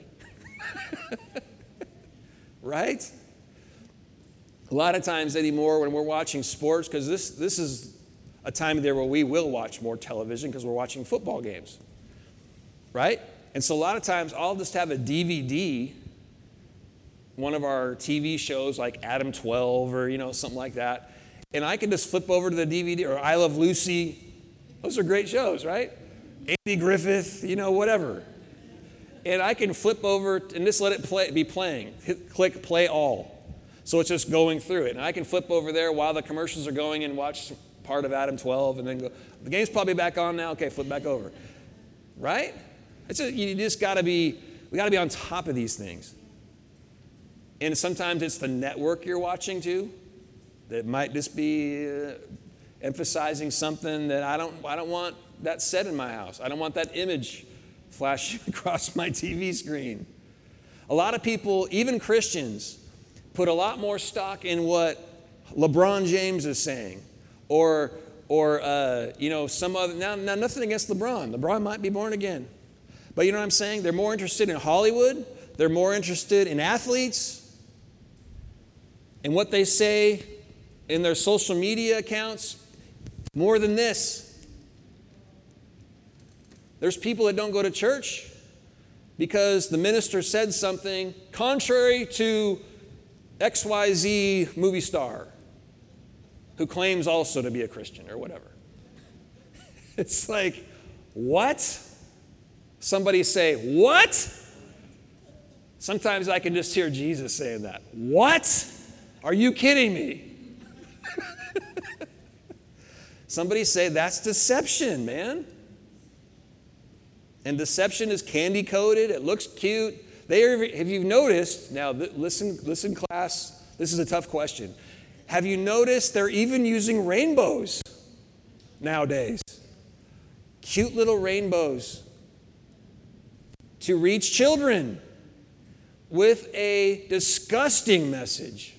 S1: Right? A lot of times anymore when we're watching sports, because this is a time there where we will watch more television because we're watching football games. Right? And so a lot of times I'll just have a DVD, one of our TV shows like Adam 12 or something like that, and I can just flip over to the DVD, or I Love Lucy. Those are great shows, right? Andy Griffith, whatever. And I can flip over and just let it be playing. Click play all. So it's just going through it. And I can flip over there while the commercials are going and watch part of Adam 12 and then go, the game's probably back on now. Okay, flip back over. Right? We got to be on top of these things. And sometimes it's the network you're watching too that might just be emphasizing something that I don't want that set in my house. I don't want that image flashing across my TV screen. A lot of people, even Christians, put a lot more stock in what LeBron James is saying, or some other. Now, nothing against LeBron. LeBron might be born again, but you know what I'm saying? They're more interested in Hollywood. They're more interested in athletes, and what they say in their social media accounts, more than this. There's people that don't go to church because the minister said something contrary to XYZ movie star who claims also to be a Christian or whatever. It's like, what? Somebody say, what? Sometimes I can just hear Jesus saying that. What? Are you kidding me? Somebody say, that's deception, man. And deception is candy-coated. It looks cute. Have you noticed, now listen class, this is a tough question. Have you noticed they're even using rainbows nowadays? Cute little rainbows to reach children with a disgusting message.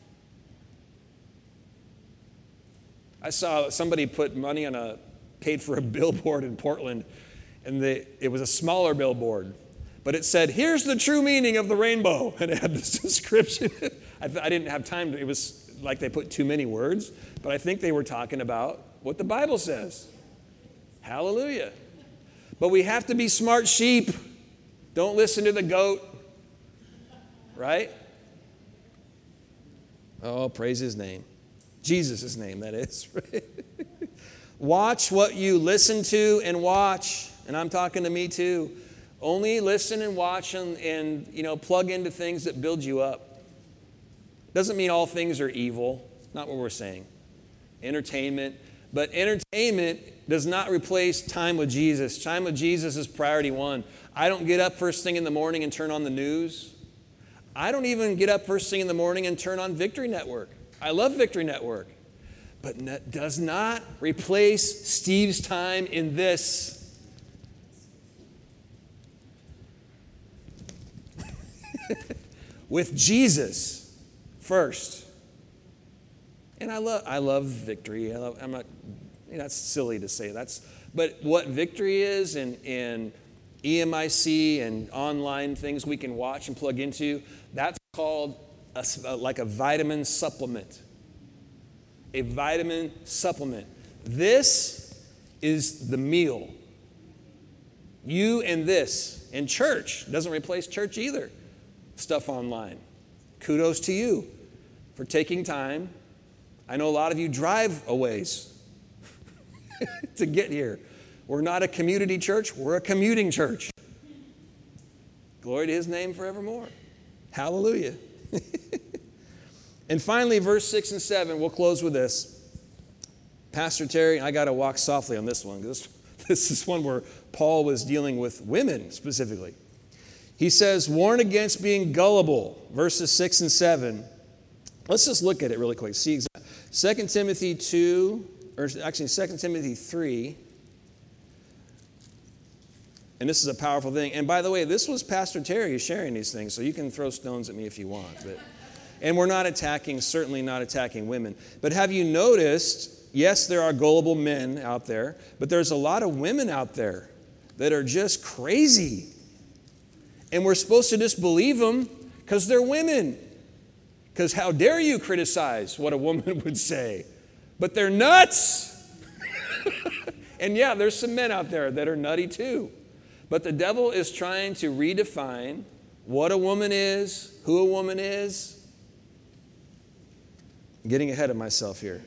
S1: I saw somebody put money paid for a billboard in Portland, and it was a smaller billboard, but it said, here's the true meaning of the rainbow, and it had this description. I didn't have time it was like they put too many words, but I think they were talking about what the Bible says. Hallelujah. But we have to be smart sheep. Don't listen to the goat, right? Oh, praise his name. Jesus' name, that is. Right? Watch what you listen to and watch. And I'm talking to me too. Only listen and watch and plug into things that build you up. Doesn't mean all things are evil. Not what we're saying. Entertainment. But entertainment does not replace time with Jesus. Time with Jesus is priority one. I don't get up first thing in the morning and turn on the news. I don't even get up first thing in the morning and turn on Victory Network. I love Victory Network. But does not replace Steve's time in this. With Jesus first. And I love Victory. I'm not, that's silly to say. But what Victory is and EMIC and online things we can watch and plug into, that's called like a vitamin supplement. A vitamin supplement. This is the meal. You and this. And church doesn't replace church either. Stuff online. Kudos to you. for taking time. I know a lot of you drive a ways to get here. We're not a community church. We're a commuting church. Glory to his name forevermore. Hallelujah. And finally, verse 6 and 7, we'll close with this. Pastor Terry, I got to walk softly on this one, because this is one where Paul was dealing with women specifically. He says, warn against being gullible, verses 6 and 7. Let's just look at it really quick. See, 2 Timothy 2, or actually 2 Timothy 3. And this is a powerful thing. And by the way, this was Pastor Terry sharing these things, so you can throw stones at me if you want. And we're not attacking, certainly not attacking women. But have you noticed, yes, there are gullible men out there, but there's a lot of women out there that are just crazy. And we're supposed to just believe them because they're women. Because how dare you criticize what a woman would say? But they're nuts. And yeah, there's some men out there that are nutty too. But the devil is trying to redefine what a woman is, who a woman is. I'm getting ahead of myself here.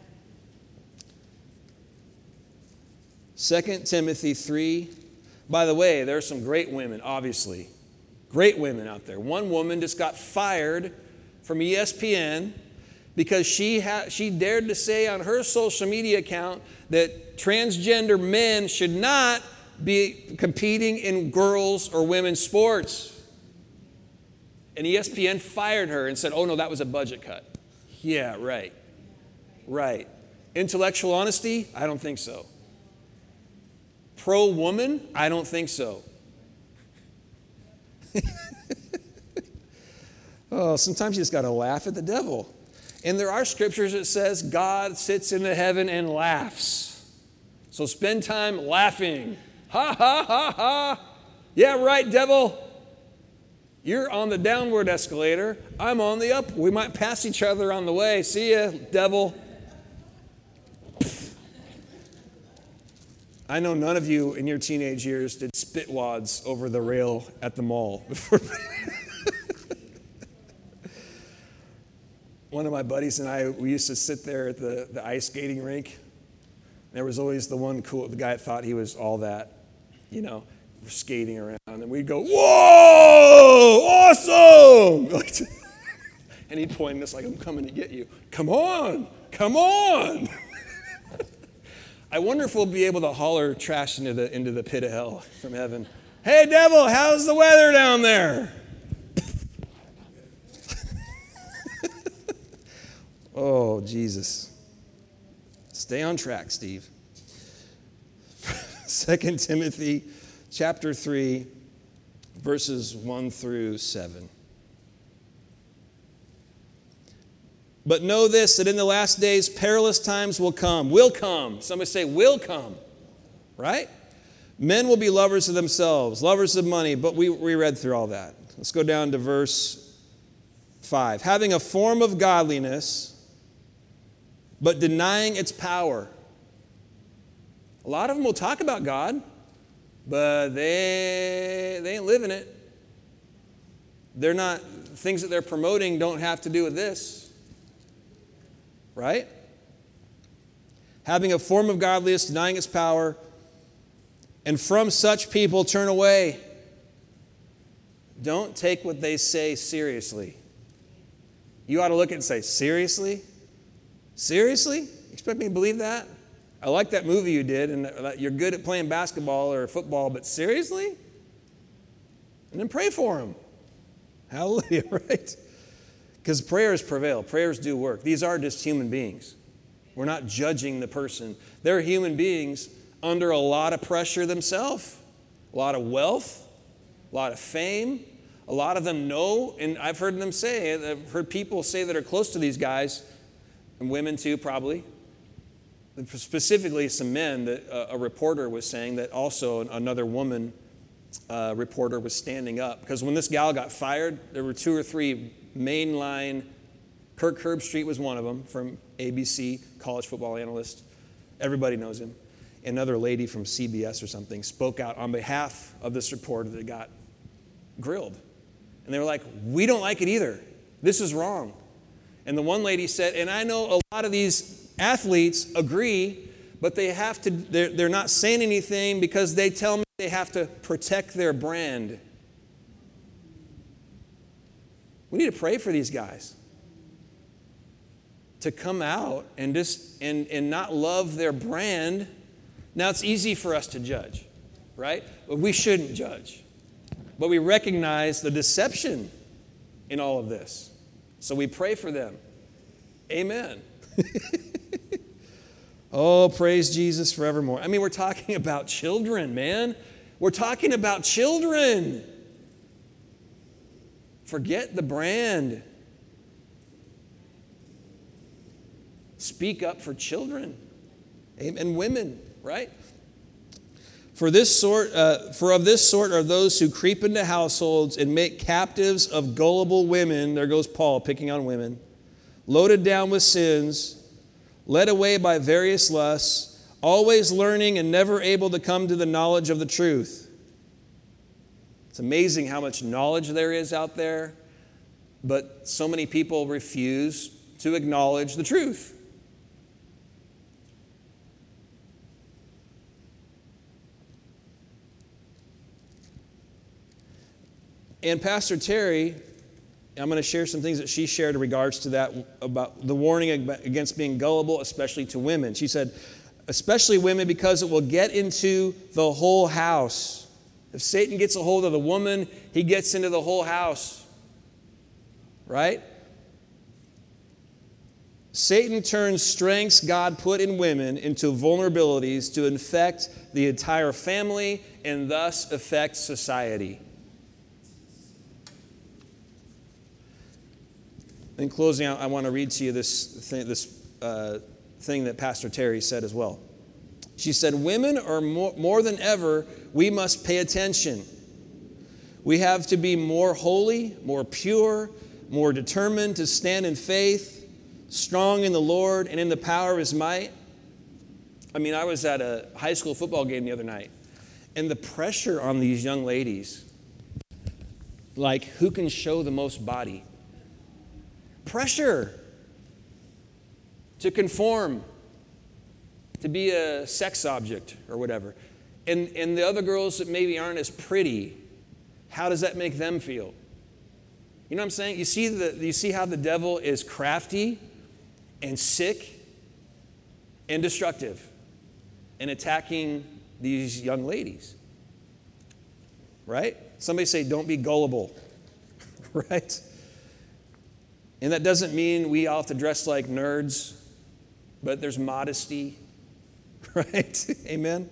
S1: 2 Timothy 3. By the way, there are some great women, obviously. Great women out there. One woman just got fired from ESPN because she dared to say on her social media account that transgender men should not be competing in girls' or women's sports. And ESPN fired her and said, oh no, that was a budget cut. Yeah, right. Right. Intellectual honesty? I don't think so. Pro-woman? I don't think so. Oh, sometimes you just got to laugh at the devil. And there are scriptures that says God sits in the heaven and laughs. So spend time laughing. Ha, ha, ha, ha. Yeah, right, devil. You're on the downward escalator. I'm on the up. We might pass each other on the way. See ya, devil. I know none of you in your teenage years did spit wads over the rail at the mall before. One of my buddies and I, we used to sit there at the ice skating rink. There was always the guy that thought he was all that, skating around. And we'd go, whoa, awesome! And he'd point at us like, I'm coming to get you. Come on, come on! I wonder if we'll be able to holler trash into the pit of hell from heaven. Hey, devil, how's the weather down there? Oh, Jesus. Stay on track, Steve. 2 Timothy chapter 3, verses 1 through 7. But know this, that in the last days perilous times will come. Will come. Somebody say, will come. Right? Men will be lovers of themselves, lovers of money. But we read through all that. Let's go down to verse 5. Having a form of godliness, but denying its power. A lot of them will talk about God, but they ain't living it. Things that they're promoting don't have to do with this. Right? Having a form of godliness, denying its power, and from such people turn away. Don't take what they say seriously. You ought to look at it and say, seriously? Seriously? You expect me to believe that? I like that movie you did, and you're good at playing basketball or football, but seriously? And then pray for them. Hallelujah, right? Because prayers prevail. Prayers do work. These are just human beings. We're not judging the person. They're human beings under a lot of pressure themselves, a lot of wealth, a lot of fame. A lot of them know, and I've heard people say that are close to these guys, and women too probably, specifically some men, that a reporter was saying that also another woman reporter was standing up. Because when this gal got fired, there were 2 or 3 mainline, Kirk Herbstreit was one of them from ABC, college football analyst. Everybody knows him. Another lady from CBS or something spoke out on behalf of this reporter that got grilled. And they were like, we don't like it either. This is wrong. And the one lady said, and I know a lot of these athletes agree, but they're not saying anything because they tell me they have to protect their brand. We need to pray for these guys to come out and just and not love their brand. Now, it's easy for us to judge, right? But we shouldn't judge. But we recognize the deception in all of this. So we pray for them. Amen. Oh, praise Jesus forevermore. I mean, we're talking about children, man. We're talking about children. Forget the brand. Speak up for children. And women, right? For of this sort are those who creep into households and make captives of gullible women. There goes Paul picking on women. Loaded down with sins, led away by various lusts, always learning and never able to come to the knowledge of the truth. It's amazing how much knowledge there is out there, but so many people refuse to acknowledge the truth. And Pastor Terry, I'm going to share some things that she shared in regards to that, about the warning against being gullible, especially to women. She said, especially women, because it will get into the whole house. If Satan gets a hold of the woman, he gets into the whole house. Right? Satan turns strengths God put in women into vulnerabilities to infect the entire family and thus affect society. In closing, I want to read to you this thing that Pastor Terry said as well. She said, women are more than ever, we must pay attention. We have to be more holy, more pure, more determined to stand in faith, strong in the Lord and in the power of His might. I mean, I was at a high school football game the other night, and the pressure on these young ladies, like who can show the most body? Pressure to conform, to be a sex object or whatever. And the other girls that maybe aren't as pretty, how does that make them feel? You know what I'm saying? You see how the devil is crafty and sick and destructive in attacking these young ladies. Right? Somebody say, don't be gullible. Right? And that doesn't mean we all have to dress like nerds, but there's modesty, right? Amen?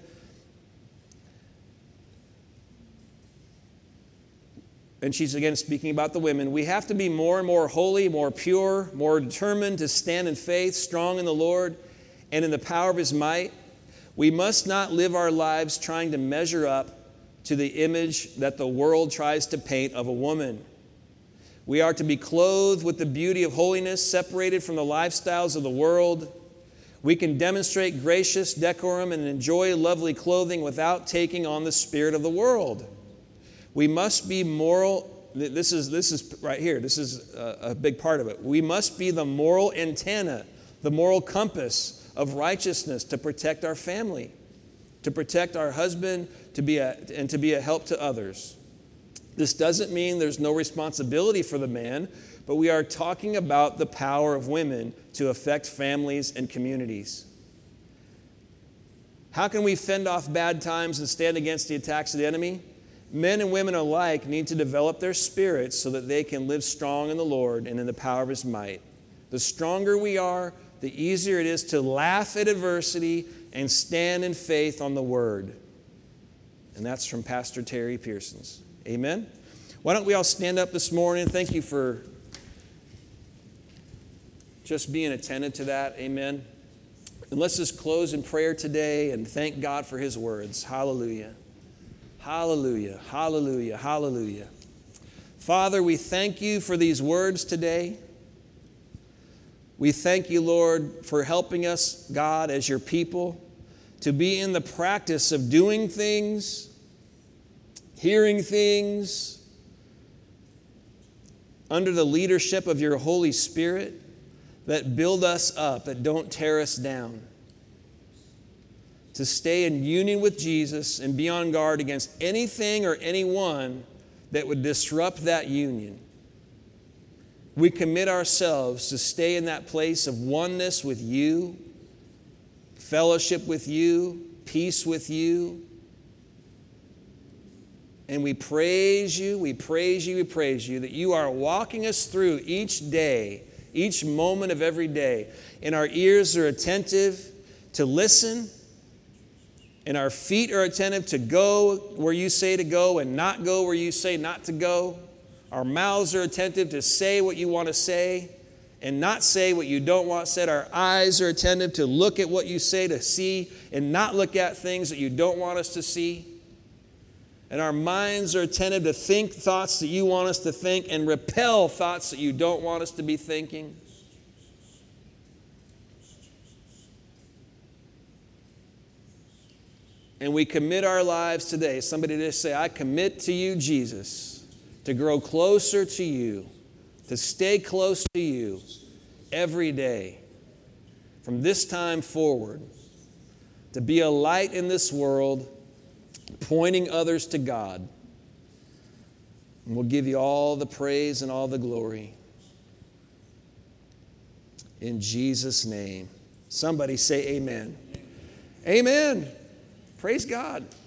S1: And she's again speaking about the women. We have to be more and more holy, more pure, more determined to stand in faith, strong in the Lord and in the power of His might. We must not live our lives trying to measure up to the image that the world tries to paint of a woman. We are to be clothed with the beauty of holiness, separated from the lifestyles of the world. We can demonstrate gracious decorum and enjoy lovely clothing without taking on the spirit of the world. We must be moral. This is right here. This is a big part of it. We must be the moral antenna, the moral compass of righteousness to protect our family, to protect our husband, to be a help to others. This doesn't mean there's no responsibility for the man, but we are talking about the power of women to affect families and communities. How can we fend off bad times and stand against the attacks of the enemy? Men and women alike need to develop their spirits so that they can live strong in the Lord and in the power of His might. The stronger we are, the easier it is to laugh at adversity and stand in faith on the Word. And that's from Pastor Terry Pearsons. Amen? Why don't we all stand up this morning? Thank you for just being attentive to that. Amen? And let's just close in prayer today and thank God for His words. Hallelujah. Hallelujah. Hallelujah. Hallelujah. Father, we thank You for these words today. We thank You, Lord, for helping us, God, as Your people, to be in the practice of doing things, hearing things under the leadership of Your Holy Spirit. that build us up, that don't tear us down. To stay in union with Jesus and be on guard against anything or anyone that would disrupt that union. We commit ourselves to stay in that place of oneness with you, fellowship with you, peace with you. And we praise you, we praise you, we praise you that you are walking us through each day, each moment of every day. And our ears are attentive to listen, and our feet are attentive to go where you say to go and not go where you say not to go. Our mouths are attentive to say what you want to say and not say what you don't want said. Our eyes are attentive to look at what you say, to see and not look at things that you don't want us to see. And our minds are attentive to think thoughts that you want us to think and repel thoughts that you don't want us to be thinking. And we commit our lives today. Somebody just say, I commit to you, Jesus, to grow closer to you, to stay close to you every day from this time forward, to be a light in this world, pointing others to God. And we'll give you all the praise and all the glory. In Jesus' name. Somebody say amen. Amen. Praise God.